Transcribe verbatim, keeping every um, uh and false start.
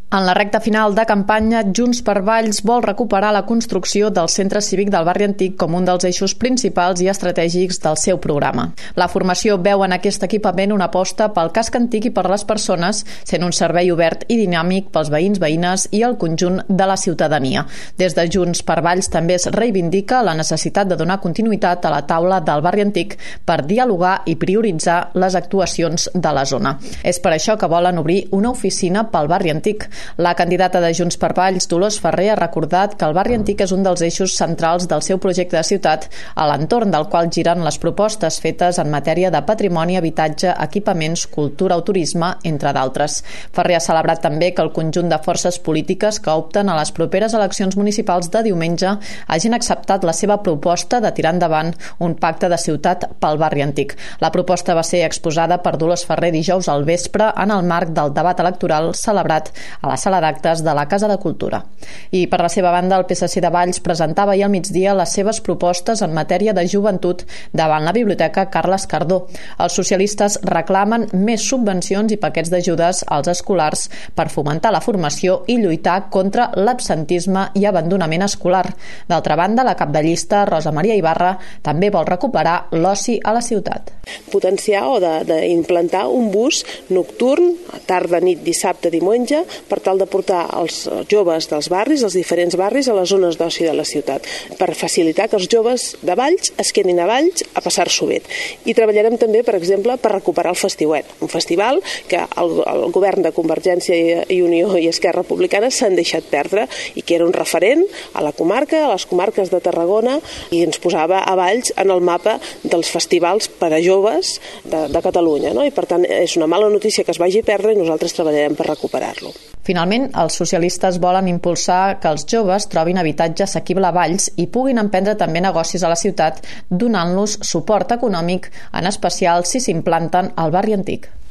En la recta final de campanya, Junts per Valls vol recuperar la construcció del centre cívic del barri antic com un dels eixos principals i estratègics del seu programa. La formació veu en aquest equipament una aposta pel casc antic i per les persones, sent un servei obert i dinàmic pels veïns, veïnes i el conjunt de la ciutadania. Des de Junts per Valls també es reivindica la necessitat de donar continuïtat a la taula del barri antic per dialogar i prioritzar les actuacions de la zona. És per això que volen obrir una oficina pel barri antic. La candidata de Junts per Valls, Dolors Ferrer, ha recordat que el barri antic és un dels eixos centrals del seu projecte de ciutat, a l'entorn del qual giren les propostes fetes en matèria de patrimoni, habitatge, equipaments, cultura o turisme, entre d'altres. Ferrer ha celebrat també que el conjunt de forces polítiques que opten a les properes eleccions municipals de diumenge hagin acceptat la seva proposta de tirar endavant un pacte de ciutat pel barri antic. La proposta va ser exposada per Dolors Ferrer dijous al vespre en el marc del debat electoral celebrat a a la sala d'actes de la Casa de Cultura. I per la seva banda, el P S C de Valls presentava ahir al migdia les seves propostes en matèria de joventut davant la Biblioteca Carles Cardó. Els socialistes reclamen més subvencions i paquets d'ajudes als escolars per fomentar la formació i lluitar contra l'absentisme i abandonament escolar. D'altra banda, la cap de llista, Rosa Maria Ibarra, també vol recuperar l'oci a la ciutat. Potenciar o d'implantar un bus nocturn, tarda, nit, dissabte, diumenge, per tal de portar els joves dels barris, els diferents barris, a les zones d'oci de la ciutat, per facilitar que els joves de Valls es quedin a Valls a passar-s'ho bé. I treballarem també, per exemple, per recuperar el Festiuet, un festival que el, el govern de Convergència i Unió i Esquerra Republicana s'han deixat perdre i que era un referent a la comarca, a les comarques de Tarragona, i ens posava a Valls en el mapa dels festivals per a joves de, de Catalunya, no? I per tant és una mala notícia que es vagi a perdre i nosaltres treballarem per recuperar-lo. Finalment, els socialistes volen impulsar que els joves trobin habitatge assequible a Valls i puguin emprendre també negocis a la ciutat, donant-los suport econòmic, en especial si s'implanten al barri antic.